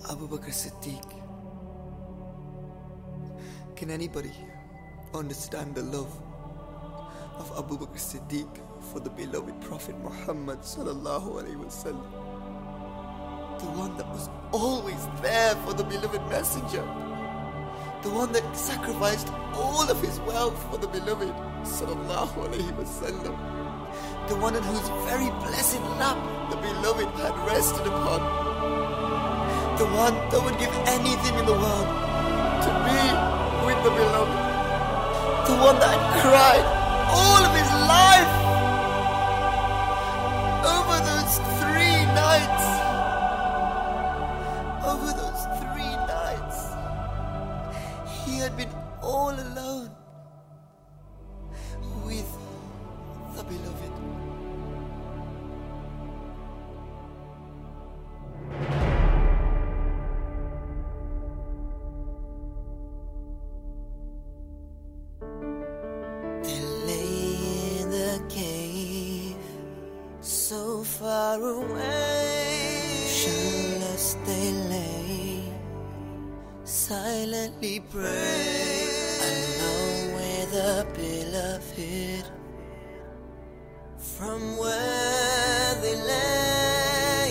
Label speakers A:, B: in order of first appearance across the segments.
A: Abu Bakr Siddiq. Can anybody understand the love of Abu Bakr Siddiq for the beloved Prophet Muhammad sallallahu alaihi wasallam? The one that was always there for the beloved messenger. The one that sacrificed all of his wealth for the beloved sallallahu alaihi wasallam. The one in whose very blessed lap the beloved had rested upon. The one that would give anything in the world to be with the beloved. The one that had cried all of his life over those 3 nights. Over those 3 nights, he had been all alone with the beloved. They lay in the cave, so far away. Shirtless they lay, silently pray, alone with the beloved. From where they lay,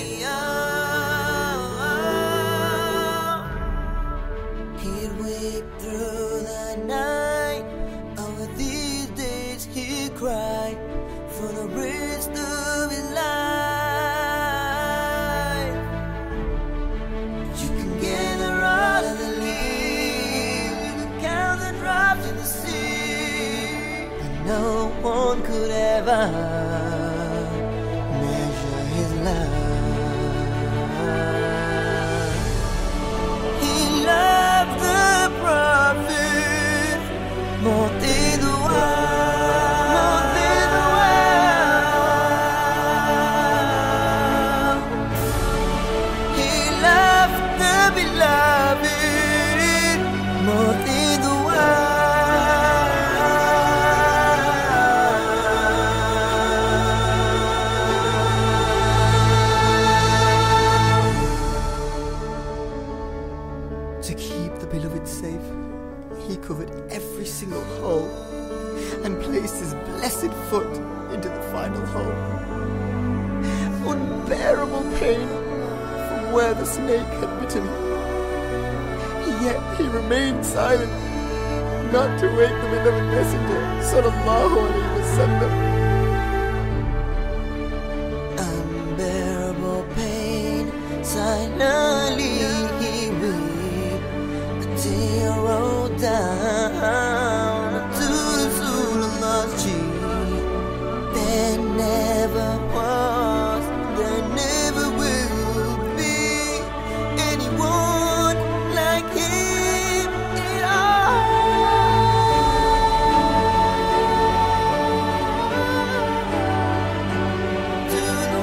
A: he'd weep through the night. Over these days he'd cry for the rest of his life. You can gather all of the leaves, you can count the drops in the sea, but no one could ever measure his love. He loved the Prophet more than the world, He loved the beloved more than the world. To keep the beloved safe, he covered every single hole and placed his blessed foot into the final hole. Unbearable pain from where the snake had bitten him. Yet he remained silent, not to wake the beloved messenger sallallahu alaihi wasallam. Unbearable pain, silently he wept, a tear rolled down to Rasulullah's cheek. There never was, there never will be anyone like him at all. To the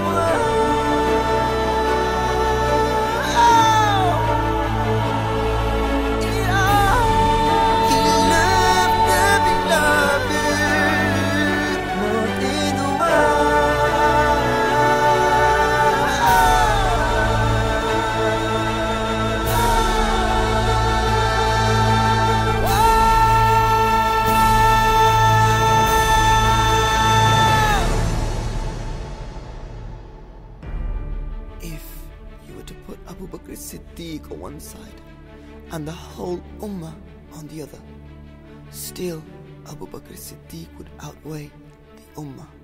A: If you were to put Abu Bakr Siddiq on one side and the whole Ummah on the other, still Abu Bakr Siddiq would outweigh the Ummah.